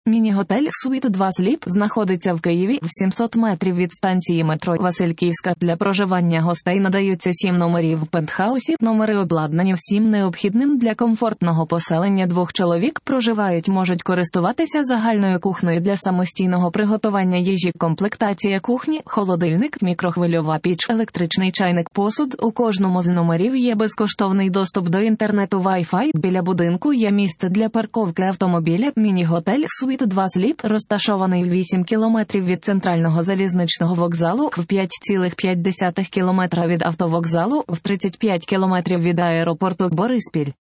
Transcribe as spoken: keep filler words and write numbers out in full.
Міні-готель «Світ два Сліп» знаходиться в Києві в сімсот метрів від станції метро Васильківська. Для проживання гостей надаються сім номерів в пентхаусі. Номери обладнані всім необхідним для комфортного поселення двох чоловік. Проживають можуть користуватися загальною кухнею для самостійного приготування їжі, комплектація кухні, холодильник, мікрохвильова піч, електричний чайник, посуд. У кожному з номерів є безкоштовний доступ до інтернету Wi-Fi. Біля будинку є місце для парковки автомобіля. Міні-готель «Світ два Сліп» розташований вісім кілометрів від центрального залізничного вокзалу, в п'ять цілих п'ять десятих кілометра від автовокзалу, в тридцять п'ять кілометрів від аеропорту Бориспіль.